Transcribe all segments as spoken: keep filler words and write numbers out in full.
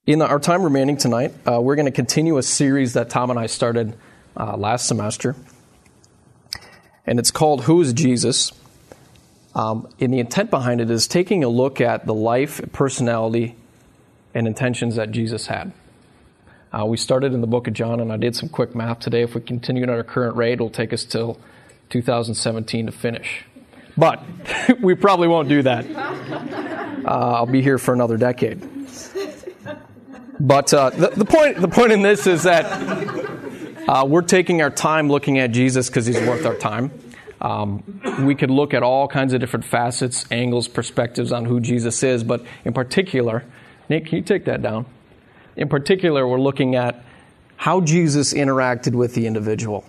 In our time remaining tonight, uh, we're going to continue a series that Tom and I started uh, last semester, and it's called Who is Jesus? Um, and the intent behind it is taking a look at the life, personality, and intentions that Jesus had. Uh, we started in the book of John, and I did some quick math today. If we continue at our current rate, it'll take us till two thousand seventeen to finish. But we probably won't do that. Uh, I'll be here for another decade. But uh, the, the point the point in this is that uh, we're taking our time looking at Jesus because he's worth our time. Um, we could look at all kinds of different facets, angles, perspectives on who Jesus is, but in particular, Nick, can you take that down? In particular, we're looking at how Jesus interacted with the individual.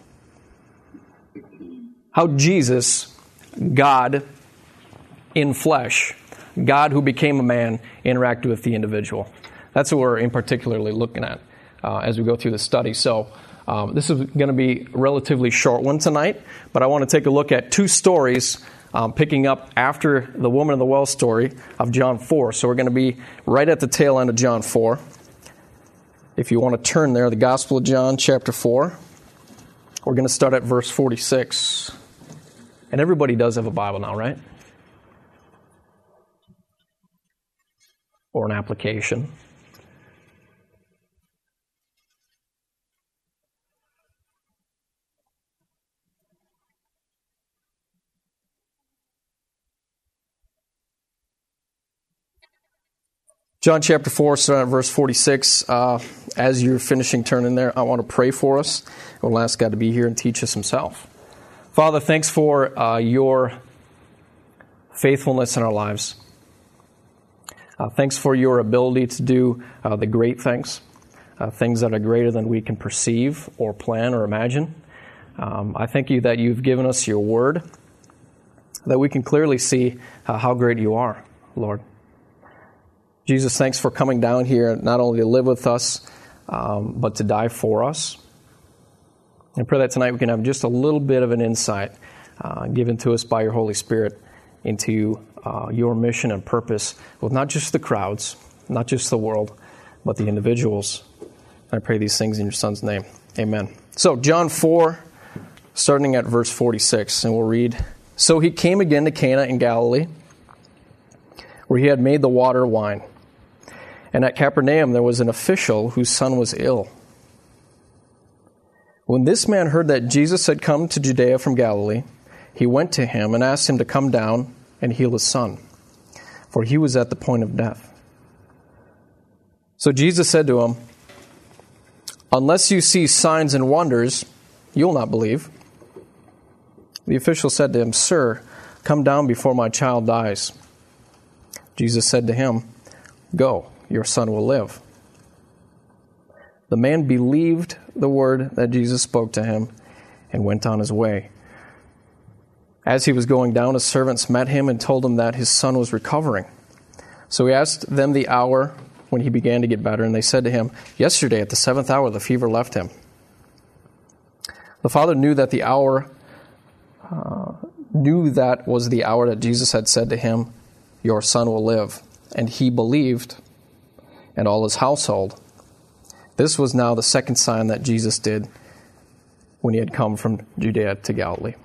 How Jesus, God in flesh, God who became a man, interacted with the individual. That's what we're in particularly looking at uh, as we go through the study. So um, this is going to be a relatively short one tonight, but I want to take a look at two stories um, picking up after the woman of the well story of John four. So we're going to be right at the tail end of John four. If you want to turn there, the Gospel of John, chapter four. We're going to start at verse forty-six. And everybody does have a Bible now, right? Or an application. John chapter four, starting at verse forty-six. Uh, as you're finishing turning there, I want to pray for us. We'll ask God to be here and teach us himself. Father, thanks for uh, your faithfulness in our lives. Uh, thanks for your ability to do uh, the great things, uh, things that are greater than we can perceive or plan or imagine. Um, I thank you that you've given us your word, that we can clearly see uh, how great you are, Lord. Jesus, thanks for coming down here not only to live with us, um, but to die for us. I pray that tonight we can have just a little bit of an insight uh, given to us by your Holy Spirit into uh, your mission and purpose with not just the crowds, not just the world, but the individuals. I pray these things in your Son's name. Amen. So John four, starting at verse forty-six, and we'll read, So he came again to Cana in Galilee, where he had made the water wine. And at Capernaum there was an official whose son was ill. When this man heard that Jesus had come to Judea from Galilee, he went to him and asked him to come down and heal his son, for he was at the point of death. So Jesus said to him, Unless you see signs and wonders, you'll not believe. The official said to him, Sir, come down before my child dies. Jesus said to him, Go, your son will live. The man believed the word that Jesus spoke to him and went on his way. As he was going down, his servants met him and told him that his son was recovering. So he asked them the hour when he began to get better, and they said to him, Yesterday at the seventh hour the fever left him. The father knew that the hour, uh, knew that was the hour that Jesus had said to him, Your son will live. And he believed, and all his household. This was now the second sign that Jesus did when he had come from Judea to Galilee.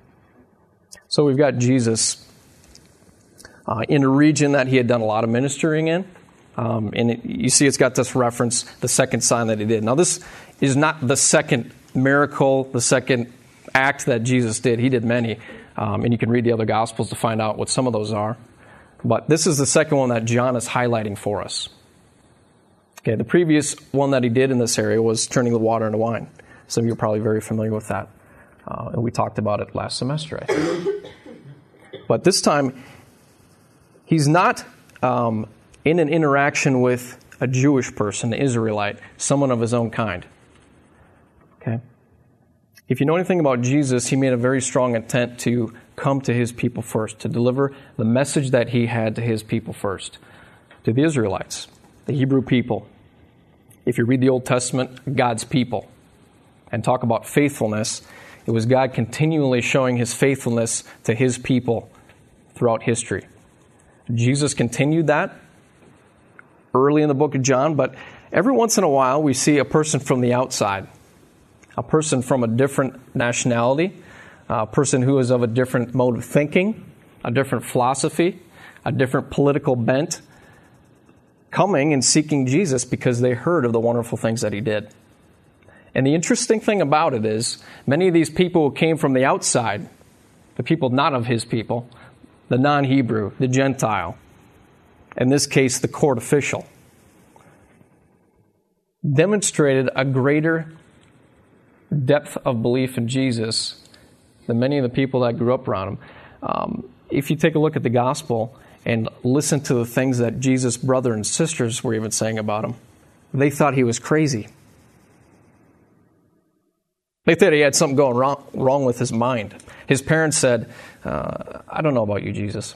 So we've got Jesus uh, in a region that he had done a lot of ministering in. Um, and it, you see it's got this reference, the second sign that he did. Now this is not the second miracle, the second act that Jesus did. He did many. Um, and you can read the other Gospels to find out what some of those are. But this is the second one that John is highlighting for us. Okay, the previous one that he did in this area was turning the water into wine. Some of you are probably very familiar with that. Uh, and we talked about it last semester, I think. But this time, he's not um, in an interaction with a Jewish person, an Israelite, someone of his own kind. Okay? If you know anything about Jesus, he made a very strong intent to come to his people first, to deliver the message that he had to his people first, to the Israelites, the Hebrew people. If you read the Old Testament, God's people, and talk about faithfulness, it was God continually showing his faithfulness to his people throughout history. Jesus continued that early in the book of John, but every once in a while we see a person from the outside, a person from a different nationality, a person who is of a different mode of thinking, a different philosophy, a different political bent, coming and seeking Jesus because they heard of the wonderful things that he did. And the interesting thing about it is, many of these people who came from the outside, the people not of his people, the non-Hebrew, the Gentile, in this case the court official, demonstrated a greater depth of belief in Jesus than many of the people that grew up around him. Um, if you take a look at the gospel and listen to the things that Jesus' brother and sisters were even saying about him, they thought he was crazy. They thought he had something going wrong, wrong with his mind. His parents said, uh, I don't know about you, Jesus,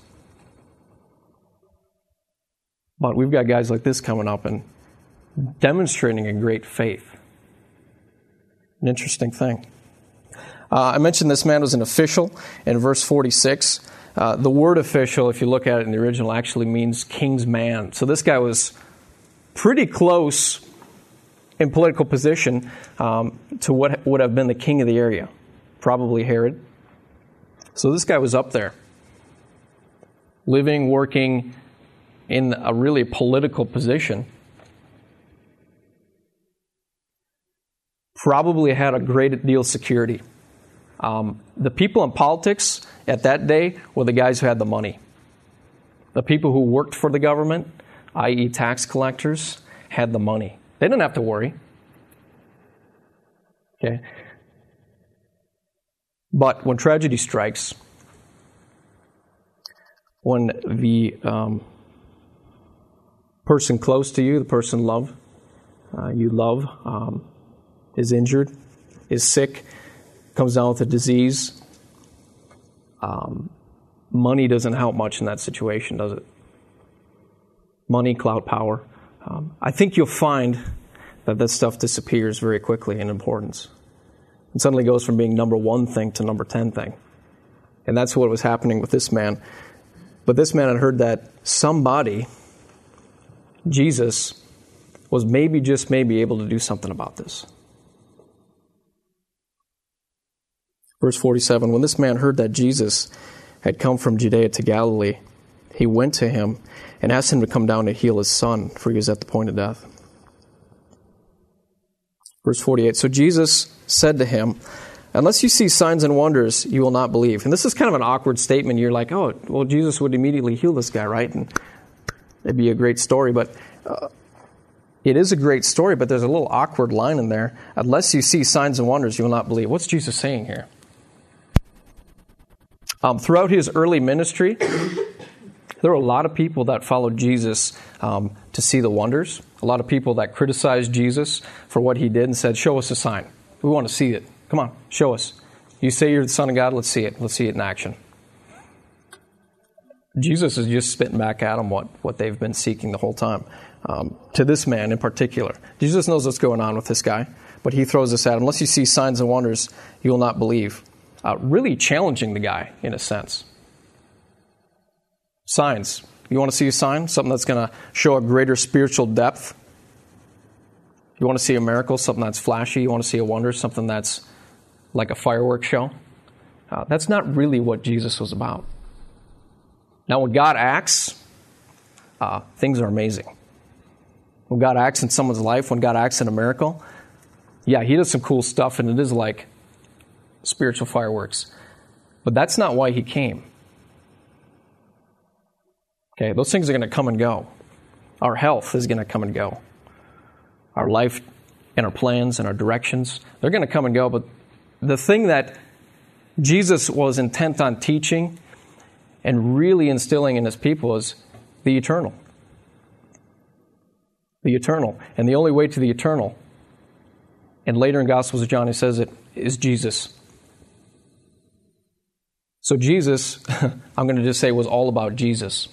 but we've got guys like this coming up and demonstrating a great faith. An interesting thing. Uh, I mentioned this man was an official in verse forty-six. Uh, the word official, if you look at it in the original, actually means king's man. So this guy was pretty close in political position um, to what would have been the king of the area, probably Herod. So this guy was up there, living, working in a really political position. Probably had a great deal of security. Um, the people in politics at that day were the guys who had the money. The people who worked for the government, that is tax collectors, had the money. They didn't have to worry. Okay. But when tragedy strikes, when the um, person close to you, the person love, uh, you love, um, is injured, is sick, comes down with a disease, um, money doesn't help much in that situation, does it? Money, clout, power. Um, I think you'll find that that stuff disappears very quickly in importance. It suddenly goes from being number one thing to number ten thing. And that's what was happening with this man. But this man had heard that somebody, Jesus, was maybe, just maybe, able to do something about this. Verse forty-seven, when this man heard that Jesus had come from Judea to Galilee, he went to him and asked him to come down to heal his son, for he was at the point of death. Verse forty-eight, so Jesus said to him, unless you see signs and wonders, you will not believe. And this is kind of an awkward statement. You're like, oh, well, Jesus would immediately heal this guy, right? And it'd be a great story, but uh, it is a great story, but there's a little awkward line in there. Unless you see signs and wonders, you will not believe. What's Jesus saying here? Um, throughout his early ministry, there were a lot of people that followed Jesus um, to see the wonders. A lot of people that criticized Jesus for what he did and said, show us a sign. We want to see it. Come on, show us. You say you're the Son of God, let's see it. Let's see it in action. Jesus is just spitting back at them what, what they've been seeking the whole time. Um, to this man in particular. Jesus knows what's going on with this guy, but he throws this at him. Unless you see signs and wonders, you will not believe. Uh, really challenging the guy, in a sense. Signs. You want to see a sign? Something that's going to show a greater spiritual depth? You want to see a miracle? Something that's flashy? You want to see a wonder? Something that's like a fireworks show? Uh, that's not really what Jesus was about. Now, when God acts, uh, things are amazing. When God acts in someone's life, when God acts in a miracle, yeah, he does some cool stuff, and it is like spiritual fireworks. But that's not why he came. Okay, those things are going to come and go. Our health is going to come and go. Our life and our plans and our directions, they're going to come and go. But the thing that Jesus was intent on teaching and really instilling in his people is the eternal. The eternal. And the only way to the eternal, and later in Gospels of John he says it, is Jesus. So Jesus, I'm going to just say, was all about Jesus.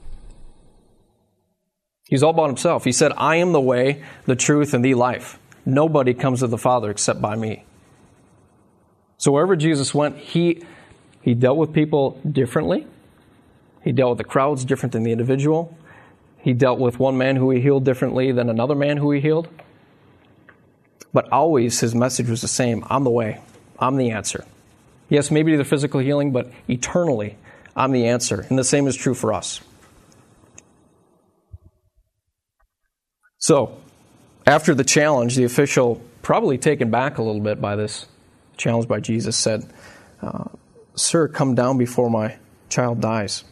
He's all about himself. He said, I am the way, the truth, and the life. Nobody comes to the Father except by me. So wherever Jesus went, he, he dealt with people differently. He dealt with the crowds different than the individual. He dealt with one man who he healed differently than another man who he healed. But always his message was the same. I'm the way. I'm the answer. Yes, maybe the physical healing, but eternally, I'm the answer. And the same is true for us. So, after the challenge, the official, probably taken back a little bit by this challenge by Jesus, said, uh, Sir, come down before my child dies.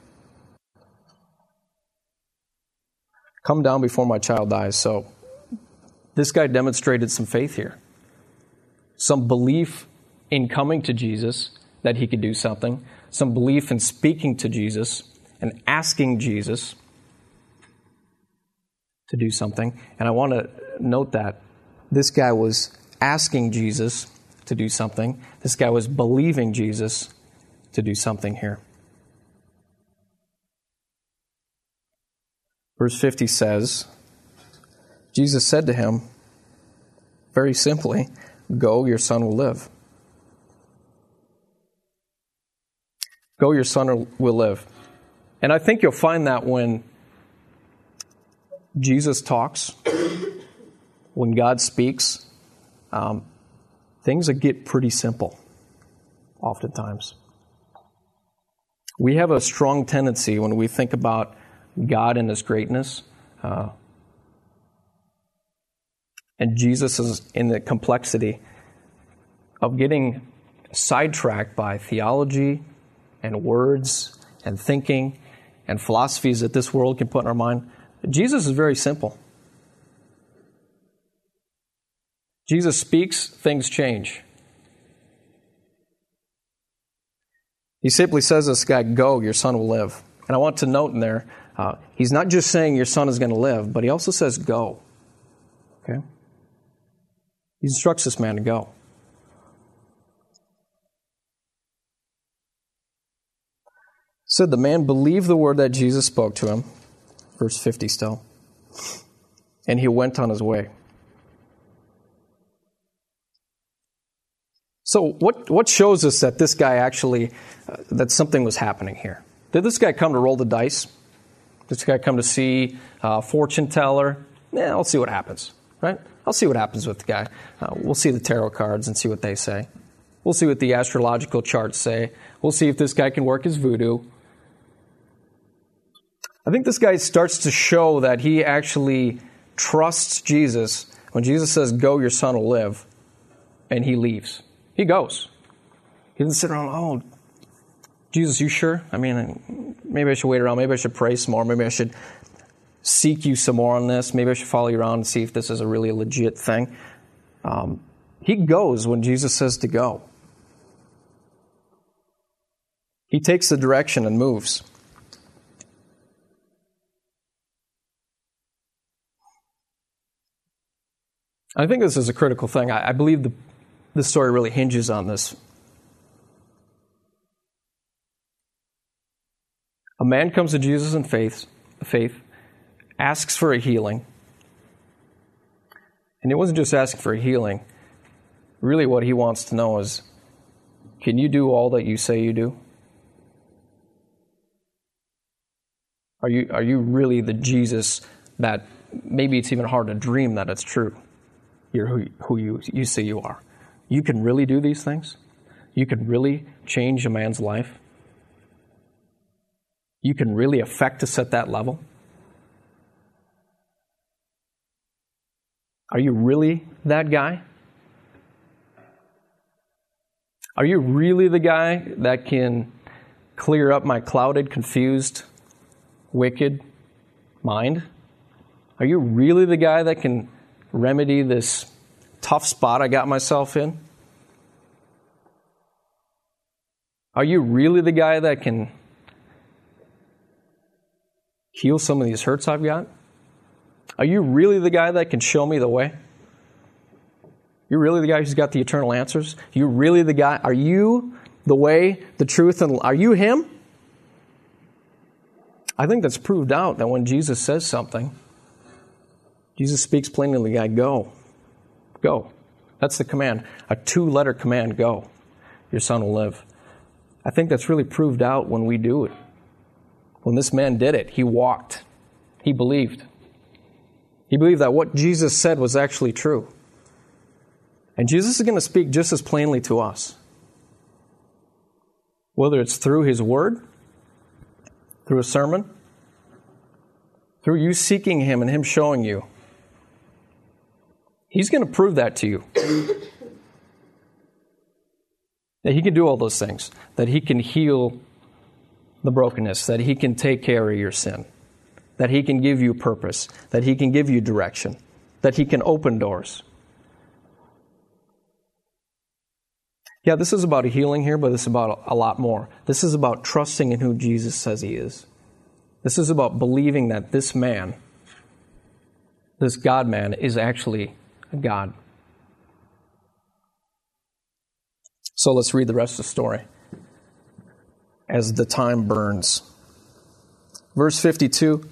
Come down before my child dies. So, this guy demonstrated some faith here. Some belief in coming to Jesus that he could do something. Some belief in speaking to Jesus and asking Jesus to do something. And I want to note that this guy was asking Jesus to do something. This guy was believing Jesus to do something here. Verse fifty says, Jesus said to him, very simply, go, your son will live. Go, your son will live. And I think you'll find that when Jesus talks, when God speaks, um, things get pretty simple, oftentimes. We have a strong tendency when we think about God and His greatness, uh, and Jesus is in the complexity of getting sidetracked by theology and words and thinking and philosophies that this world can put in our mind. Jesus is very simple. Jesus speaks, things change. He simply says to this guy, go, your son will live. And I want to note in there, uh, he's not just saying your son is going to live, but he also says go. Okay? He instructs this man to go. Said the man believed the word that Jesus spoke to him. Verse fifty still. And he went on his way. So what, what shows us that this guy actually, uh, that something was happening here? Did this guy come to roll the dice? Did this guy come to see a fortune teller? Yeah, I'll see what happens, right? I'll see what happens with the guy. Uh, we'll see the tarot cards and see what they say. We'll see what the astrological charts say. We'll see if this guy can work his voodoo. I think this guy starts to show that he actually trusts Jesus when Jesus says, go, your son will live, and he leaves. He goes. He doesn't sit around, oh, Jesus, you sure? I mean, maybe I should wait around. Maybe I should pray some more. Maybe I should seek you some more on this. Maybe I should follow you around and see if this is a really legit thing. Um, he goes when Jesus says to go. He takes the direction and moves. I think this is a critical thing. I, I believe the, the story really hinges on this. A man comes to Jesus in faith, faith, asks for a healing. And it wasn't just asking for a healing. Really what he wants to know is, can you do all that you say you do? Are you, are you really the Jesus that maybe it's even hard to dream that it's true? You're who, who you, you say you are. You can really do these things? You can really change a man's life? You can really affect us at that level? Are you really that guy? Are you really the guy that can clear up my clouded, confused, wicked mind? Are you really the guy that can remedy this tough spot I got myself in? Are you really the guy that can heal some of these hurts I've got? Are you really the guy that can show me the way? You're really the guy who's got the eternal answers? You're really the guy? Are you the way, the truth, and are you him? I think that's proved out that when Jesus says something, Jesus speaks plainly to the guy, go. Go. That's the command. A two-letter command, go. Your son will live. I think that's really proved out when we do it. When this man did it, he walked. He believed. He believed that what Jesus said was actually true. And Jesus is going to speak just as plainly to us. Whether it's through His Word, through a sermon, through you seeking Him and Him showing you. He's going to prove that to you. That He can do all those things. That He can heal the brokenness. That He can take care of your sin. That He can give you purpose. That He can give you direction. That He can open doors. Yeah, this is about a healing here, but this is about a lot more. This is about trusting in who Jesus says He is. This is about believing that this man, this God-man, is actually God. So let's read the rest of the story as the time burns. Verse fifty-two,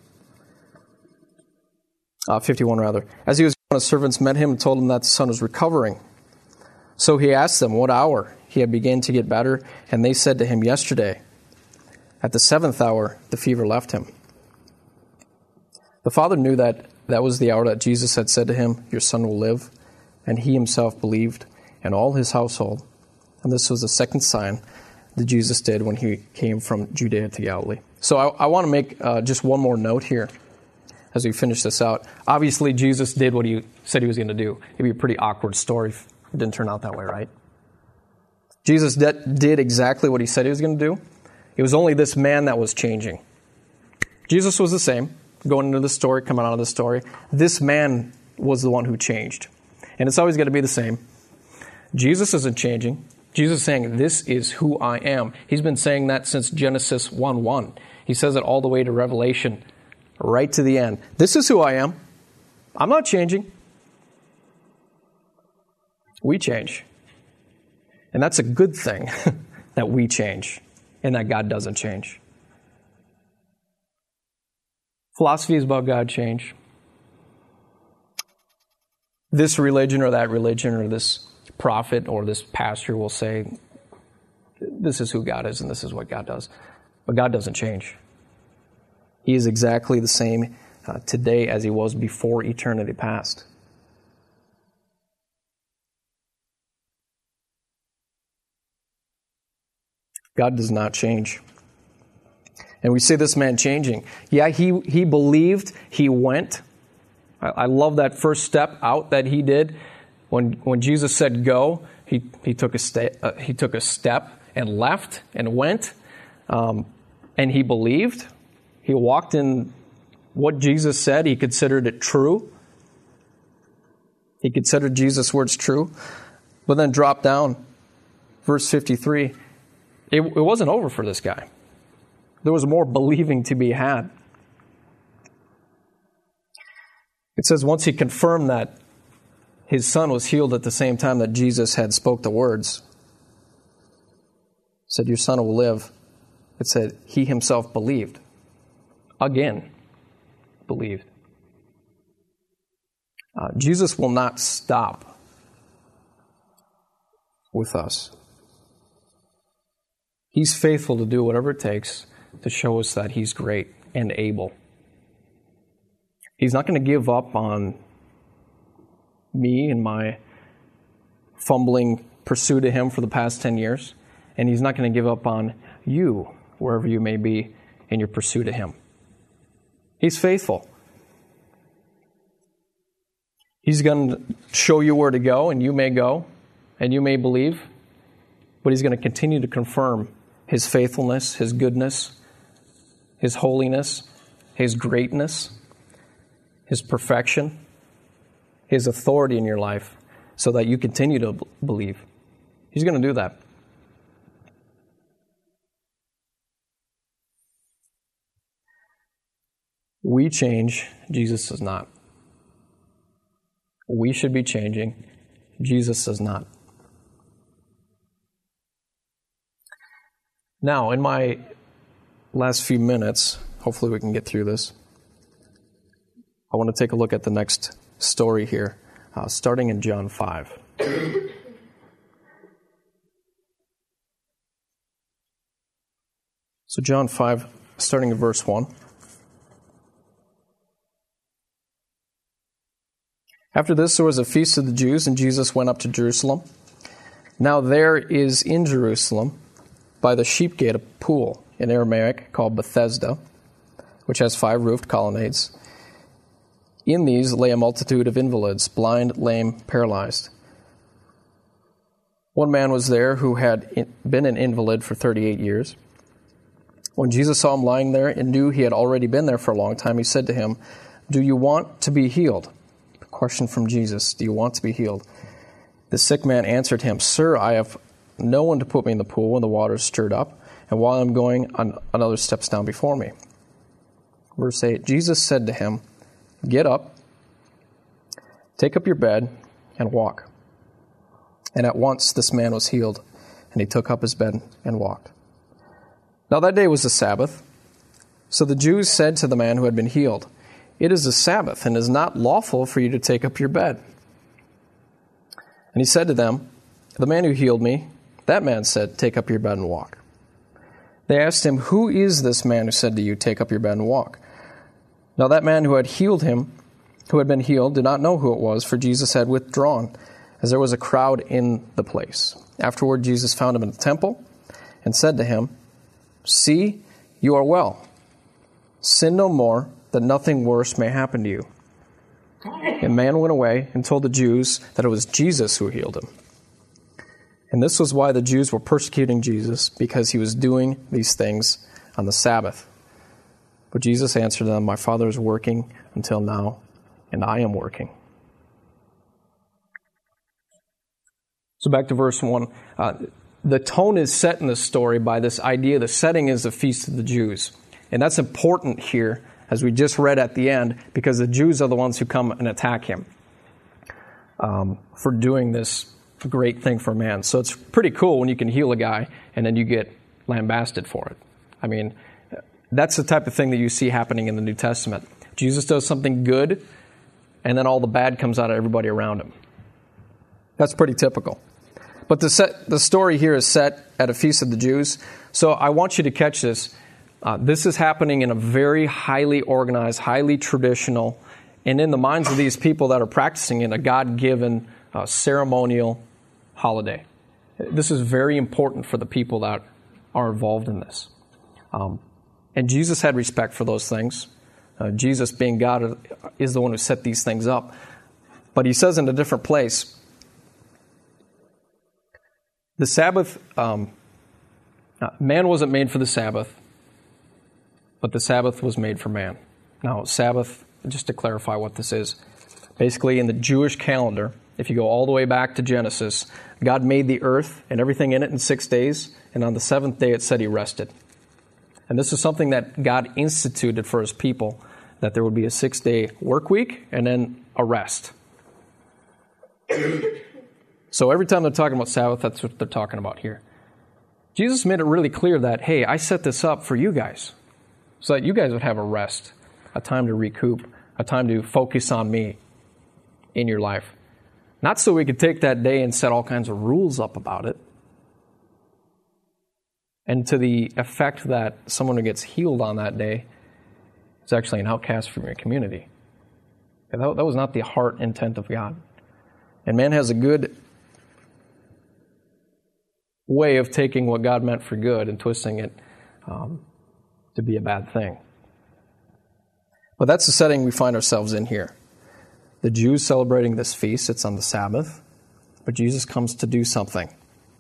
uh, fifty-one rather. As he was gone, his servants met him and told him that the son was recovering. So he asked them what hour he had begun to get better, and they said to him, yesterday. At the seventh hour, the fever left him. The father knew that that was the hour that Jesus had said to him, your son will live. And he himself believed, and all his household. And this was the second sign that Jesus did when he came from Judea to Galilee. So I, I want to make uh, just one more note here as we finish this out. Obviously, Jesus did what He said He was going to do. It'd be a pretty awkward story if it didn't turn out that way, right? Jesus did, did exactly what He said He was going to do. It was only this man that was changing. Jesus was the same, going into the story, coming out of the story. This man was the one who changed. And it's always going to be the same. Jesus isn't changing. Jesus is saying, this is who I am. He's been saying that since Genesis one one. He says it all the way to Revelation, right to the end. This is who I am. I'm not changing. We change. And that's a good thing, that we change. And that God doesn't change. Philosophy is about God change. This religion or that religion or this prophet or this pastor will say, this is who God is and this is what God does. But God doesn't change. He is exactly the same uh, today as He was before eternity past. God does not change. And we see this man changing. Yeah, he, he believed, he went. I, I love that first step out that he did. When when Jesus said go, he, he, took, a sta- uh, he took a step and left and went. Um, and he believed. He walked in what Jesus said. He considered it true. He considered Jesus' words true. But then dropped down. Verse fifty-three. It, it wasn't over for this guy. There was more believing to be had. It says once he confirmed that his son was healed at the same time that Jesus had spoke the words, said, your son will live. It said he himself believed. Again, believed. Uh, Jesus will not stop with us. He's faithful to do whatever it takes to show us that He's great and able. He's not going to give up on me and my fumbling pursuit of Him for the past ten years. And He's not going to give up on you, wherever you may be in your pursuit of Him. He's faithful. He's going to show you where to go, and you may go, and you may believe. But He's going to continue to confirm His faithfulness, His goodness, His holiness, His greatness, His perfection, His authority in your life so that you continue to b- believe. He's going to do that. We change, Jesus does not. We should be changing, Jesus does not. Now, in my last few minutes, hopefully we can get through this, I want to take a look at the next story here, uh, starting in John five. So John five, starting in verse one. After this, there was a feast of the Jews, and Jesus went up to Jerusalem. Now there is in Jerusalem, by the sheep gate, a pool, in Aramaic called Bethesda, which has five roofed colonnades. In these lay a multitude of invalids, blind, lame, paralyzed. One man was there who had been an invalid for thirty-eight years. When Jesus saw him lying there and knew he had already been there for a long time, he said to him, "Do you want to be healed?" A question from Jesus, do you want to be healed? The sick man answered him, "Sir, I have no one to put me in the pool when the water is stirred up, and while I'm going, another steps down before me." Verse eight, Jesus said to him, "Get up, take up your bed, and walk." And at once this man was healed, and he took up his bed and walked. Now that day was the Sabbath. So the Jews said to the man who had been healed, "It is the Sabbath, and it is not lawful for you to take up your bed." And he said to them, "The man who healed me," that man said, "Take up your bed and walk." They asked him, "Who is this man who said to you, 'Take up your bed and walk'?" Now that man who had healed him, who had been healed, did not know who it was, for Jesus had withdrawn, as there was a crowd in the place. Afterward, Jesus found him in the temple and said to him, "See, you are well. Sin no more, that nothing worse may happen to you." And the man went away and told the Jews that it was Jesus who healed him. And this was why the Jews were persecuting Jesus, because he was doing these things on the Sabbath. But Jesus answered them, "My Father is working until now, and I am working." So back to verse one. Uh, the tone is set in this story by this idea. The setting is the Feast of the Jews. And that's important here, as we just read at the end, because the Jews are the ones who come and attack him um, for doing this great thing for man. So it's pretty cool when you can heal a guy and then you get lambasted for it. I mean, that's the type of thing that you see happening in the New Testament. Jesus does something good, and then all the bad comes out of everybody around him. That's pretty typical. But the set, the story here is set at a Feast of the Jews. So I want you to catch this. Uh, this is happening in a very highly organized, highly traditional, and in the minds of these people that are practicing it, a God-given uh, ceremonial holiday. This is very important for the people that are involved in this. Um, and Jesus had respect for those things. Uh, Jesus, being God, is the one who set these things up. But he says in a different place, the Sabbath, um, man wasn't made for the Sabbath, but the Sabbath was made for man. Now, Sabbath, just to clarify what this is, basically in the Jewish calendar, if you go all the way back to Genesis, God made the earth and everything in it in six days, and on the seventh day it said he rested. And this is something that God instituted for his people, that there would be a six-day work week and then a rest. So every time they're talking about Sabbath, that's what they're talking about here. Jesus made it really clear that, hey, I set this up for you guys, so that you guys would have a rest, a time to recoup, a time to focus on me in your life. Not so we could take that day and set all kinds of rules up about it. And to the effect that someone who gets healed on that day is actually an outcast from your community. That, that was not the heart intent of God. And man has a good way of taking what God meant for good and twisting it um, to be a bad thing. But that's the setting we find ourselves in here. The Jews celebrating this feast, it's on the Sabbath, but Jesus comes to do something.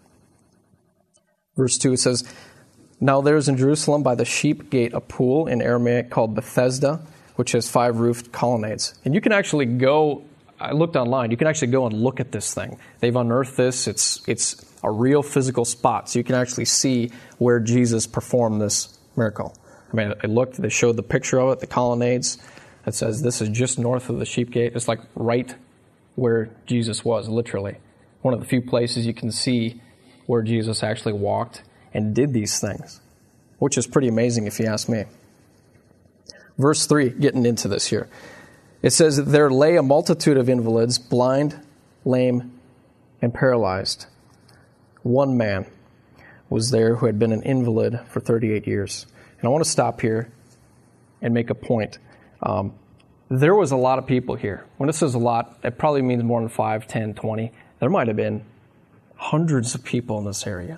Verse two, it says, "Now there is in Jerusalem by the sheep gate a pool in Aramaic called Bethesda, which has five roofed colonnades." And you can actually go, I looked online, you can actually go and look at this thing. They've unearthed this. It's it's a real physical spot, so you can actually see where Jesus performed this miracle. I mean, I looked, they showed the picture of it, the colonnades. It says this is just north of the sheep gate. It's like right where Jesus was, literally. One of the few places you can see where Jesus actually walked and did these things, which is pretty amazing if you ask me. Verse three, getting into this here. It says, "There lay a multitude of invalids, blind, lame, and paralyzed. One man was there who had been an invalid for thirty-eight years. And I want to stop here and make a point. Um, There was a lot of people here. When it says a lot, it probably means more than five, ten, twenty. There might have been hundreds of people in this area.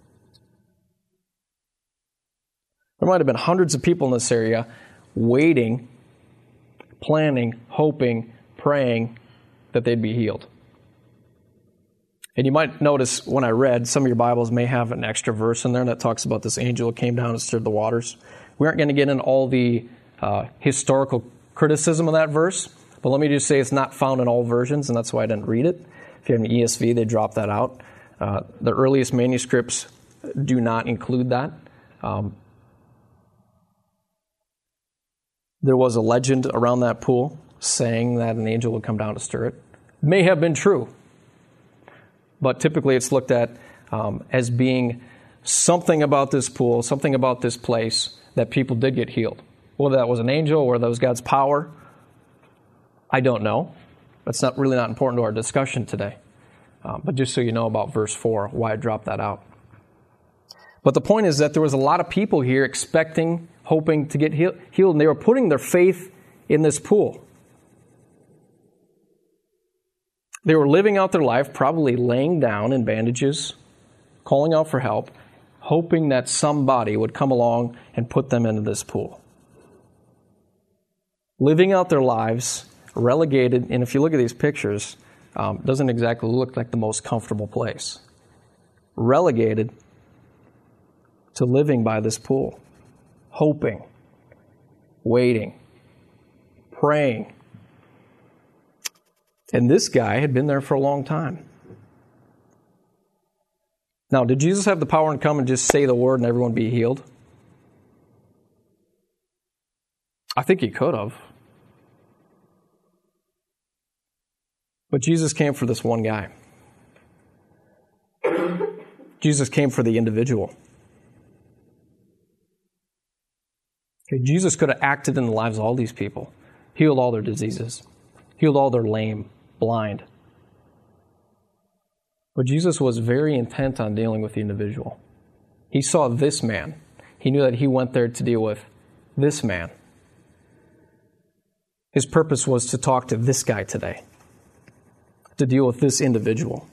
There might have been hundreds of people in this area waiting, planning, hoping, praying that they'd be healed. And you might notice when I read, some of your Bibles may have an extra verse in there that talks about this angel who came down and stirred the waters. We aren't going to get into all the uh, historical criticism of that verse, but let me just say it's not found in all versions, and that's why I didn't read it. If you have an E S V, they dropped that out. Uh, the earliest manuscripts do not include that. Um, there was a legend around that pool saying that an angel would come down to stir it. May have been true, but typically it's looked at um, as being something about this pool, something about this place that people did get healed. Whether that was an angel or that was God's power, I don't know. That's not really not important to our discussion today. Um, but just so you know about verse four, why I dropped that out. But the point is that there was a lot of people here expecting, hoping to get heal- healed, and they were putting their faith in this pool. They were living out their life, probably laying down in bandages, calling out for help, hoping that somebody would come along and put them into this pool. Living out their lives, relegated, and if you look at these pictures, um, doesn't exactly look like the most comfortable place. Relegated to living by this pool, hoping, waiting, praying. And this guy had been there for a long time. Now, did Jesus have the power to come and just say the word and everyone be healed? I think he could have. But Jesus came for this one guy. Jesus came for the individual. Okay, Jesus could have acted in the lives of all these people, healed all their diseases, healed all their lame, blind. But Jesus was very intent on dealing with the individual. He saw this man. He knew that he went there to deal with this man. His purpose was to talk to this guy today, to deal with this individual.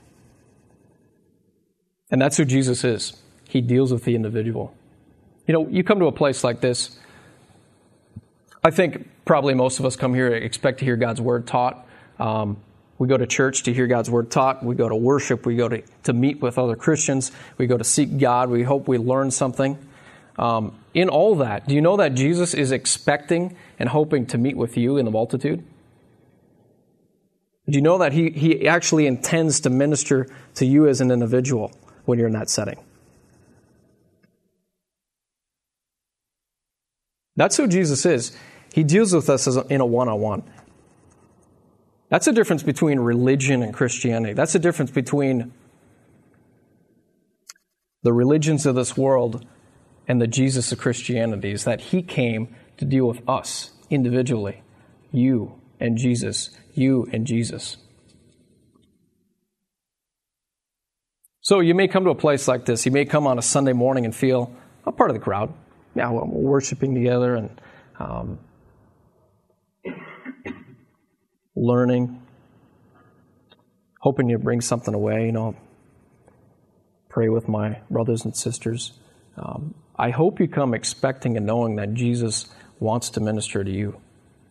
And that's who Jesus is. He deals with the individual. You know, you come to a place like this, I think probably most of us come here to expect to hear God's word taught. Um, we go to church to hear God's word taught. We go to worship. We go to, to meet with other Christians. We go to seek God. We hope we learn something. Um, in all that, do you know that Jesus is expecting and hoping to meet with you in the multitude? Do you know that he, he actually intends to minister to you as an individual when you're in that setting? That's who Jesus is. He deals with us as a, in a one-on-one. That's the difference between religion and Christianity. That's the difference between the religions of this world and the Jesus of Christianity, is that he came to deal with us individually. You and Jesus. You and Jesus. So you may come to a place like this. You may come on a Sunday morning and feel a part of the crowd. Yeah, we're worshiping together and um, learning, hoping to bring something away, you know, pray with my brothers and sisters. Um, I hope you come expecting and knowing that Jesus wants to minister to you.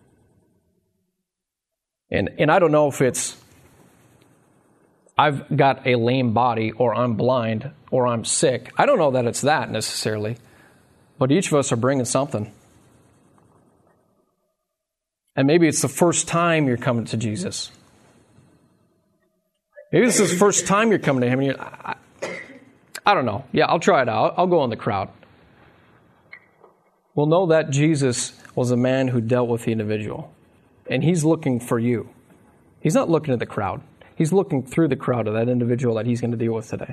And and I don't know if it's, I've got a lame body, or I'm blind, or I'm sick. I don't know that it's that necessarily. But each of us are bringing something. And maybe it's the first time you're coming to Jesus. Maybe this is the first time you're coming to him. And you're, I, I don't know. Yeah, I'll try it out. I'll go in the crowd. Well, know that Jesus was a man who dealt with the individual. And he's looking for you. He's not looking at the crowd. He's looking through the crowd of that individual that he's going to deal with today.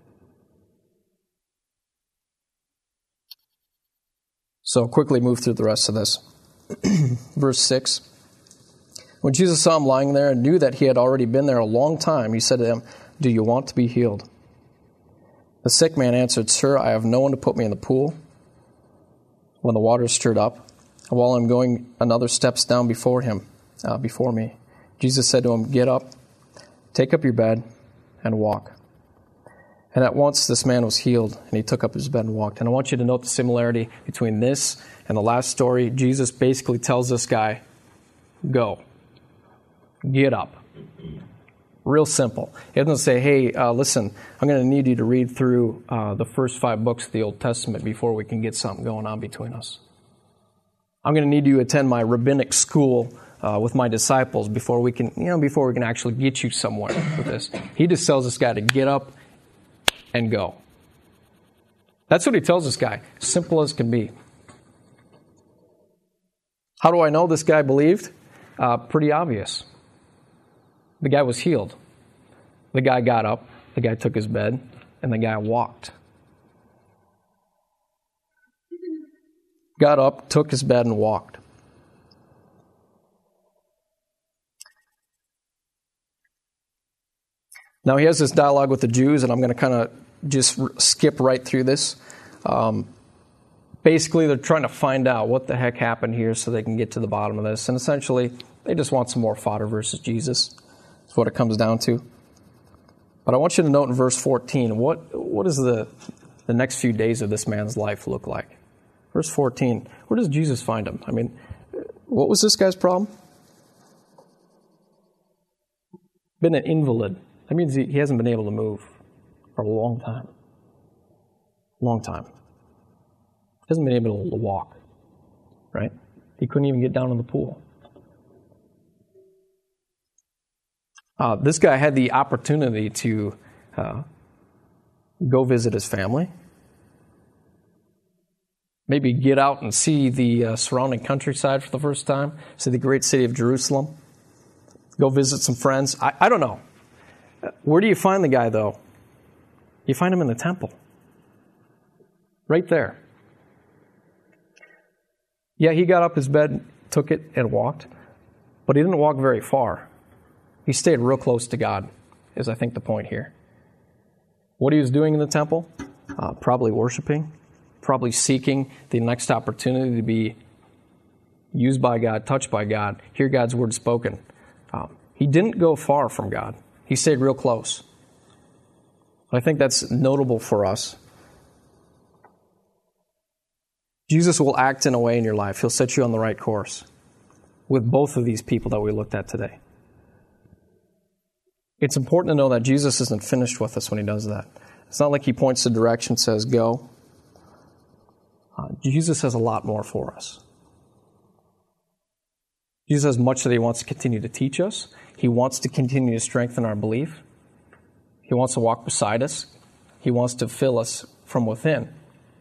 So quickly move through the rest of this. Verse six. When Jesus saw him lying there and knew that he had already been there a long time, he said to him, "Do you want to be healed?" The sick man answered, "Sir, I have no one to put me in the pool when the water is stirred up. while I'm going another steps down before him, uh, before me. Jesus said to him, "Get up, take up your bed, and walk." And at once this man was healed, and he took up his bed and walked. And I want you to note the similarity between this and the last story. Jesus basically tells this guy, go. Get up. Real simple. He doesn't say, hey, uh, listen, I'm going to need you to read through uh, the first five books of the Old Testament before we can get something going on between us. I'm going to need you to attend my rabbinic school uh, with my disciples before we can, you know, before we can actually get you somewhere with this. He just tells this guy to get up and go. That's what he tells this guy. Simple as can be. How do I know this guy believed? Uh, pretty obvious. The guy was healed. The guy got up. The guy took his bed. And the guy walked. Got up, took his bed, and walked. Now he has this dialogue with the Jews, and I'm going to kind of just r- skip right through this. Um, basically, they're trying to find out what the heck happened here so they can get to the bottom of this. And essentially, they just want some more fodder versus Jesus. That's what it comes down to. But I want you to note in verse fourteen, what what does the, the next few days of this man's life look like? Verse fourteen, where does Jesus find him? I mean, what was this guy's problem? Been an invalid. That means he, he hasn't been able to move for a long time. Long time. Hasn't been able to walk. Right? He couldn't even get down in the pool. Uh, this guy had the opportunity to uh, go visit his family. Maybe get out and see the uh, surrounding countryside for the first time. See the great city of Jerusalem. Go visit some friends. I, I don't know. Where do you find the guy, though? You find him in the temple. Right there. Yeah, he got up his bed, took it, and walked. But he didn't walk very far. He stayed real close to God, is I think the point here. What he was doing in the temple? Uh, probably worshiping. Probably seeking the next opportunity to be used by God, touched by God, hear God's word spoken. Um, he didn't go far from God. He stayed real close. I think that's notable for us. Jesus will act in a way in your life. He'll set you on the right course with both of these people that we looked at today. It's important to know that Jesus isn't finished with us when he does that. It's not like he points the direction and says, go. Uh, Jesus has a lot more for us. Jesus has much that he wants to continue to teach us. He wants to continue to strengthen our belief. He wants to walk beside us. He wants to fill us from within.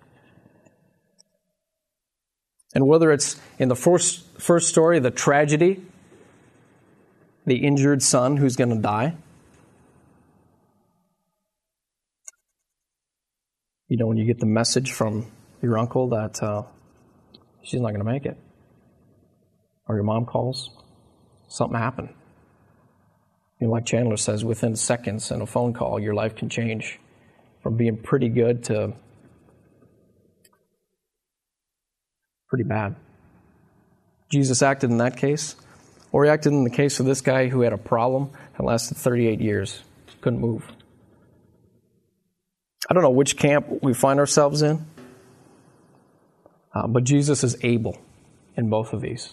And whether it's in the first, first story, the tragedy, the injured son who's going to die, you know, when you get the message from your uncle that uh, she's not going to make it, or your mom calls, something happened. You know, like Chandler says, within seconds in a phone call, your life can change from being pretty good to pretty bad. Jesus acted in that case, or he acted in the case of this guy who had a problem that lasted thirty-eight years, couldn't move. I don't know which camp we find ourselves in, uh, but Jesus is able in both of these.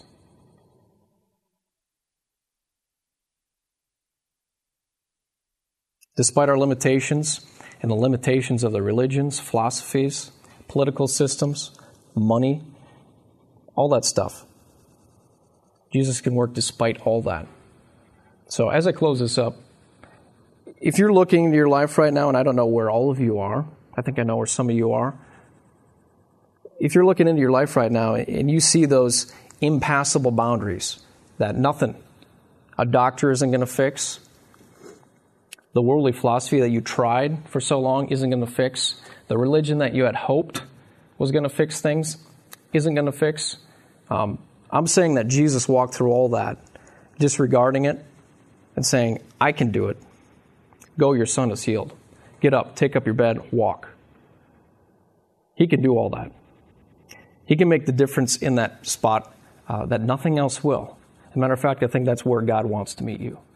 Despite our limitations and the limitations of the religions, philosophies, political systems, money, all that stuff, Jesus can work despite all that. So as I close this up, if you're looking into your life right now, and I don't know where all of you are, I think I know where some of you are. If you're looking into your life right now and you see those impassable boundaries that nothing, a doctor isn't going to fix, the worldly philosophy that you tried for so long isn't going to fix, the religion that you had hoped was going to fix things isn't going to fix, um, I'm saying that Jesus walked through all that, disregarding it and saying, I can do it. Go, your son is healed. Get up, take up your bed, walk. He can do all that. He can make the difference in that spot uh, that nothing else will. As a matter of fact, I think that's where God wants to meet you.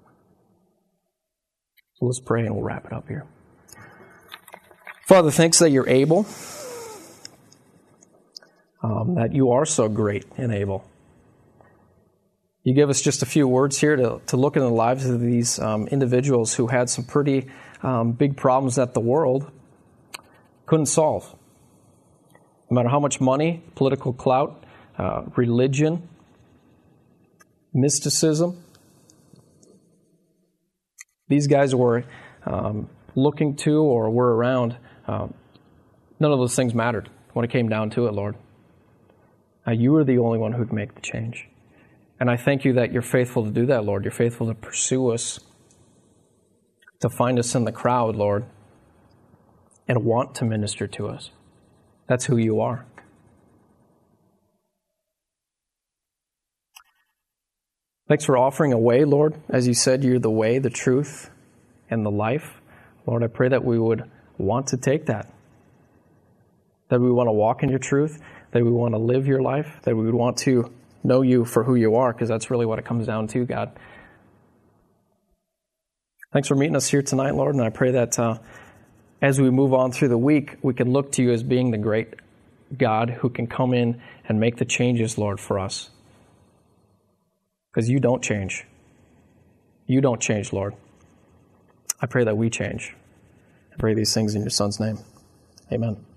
So let's pray and we'll wrap it up here. Father, thanks that you're able, um, that you are so great and able. You give us just a few words here to, to look in the lives of these um, individuals who had some pretty um, big problems that the world couldn't solve. No matter how much money, political clout, uh, religion, mysticism, these guys were um, looking to or were around, um, none of those things mattered when it came down to it, Lord. Uh, you are the only one who can make the change. And I thank you that you're faithful to do that, Lord. You're faithful to pursue us, to find us in the crowd, Lord, and want to minister to us. That's who you are. Thanks for offering a way, Lord. As you said, you're the way, the truth, and the life. Lord, I pray that we would want to take that. That we want to walk in your truth, that we want to live your life, that we would want to know you for who you are, because that's really what it comes down to, God. Thanks for meeting us here tonight, Lord, and I pray that uh, as we move on through the week, we can look to you as being the great God who can come in and make the changes, Lord, for us. Because you don't change. You don't change, Lord. I pray that we change. I pray these things in your Son's name. Amen.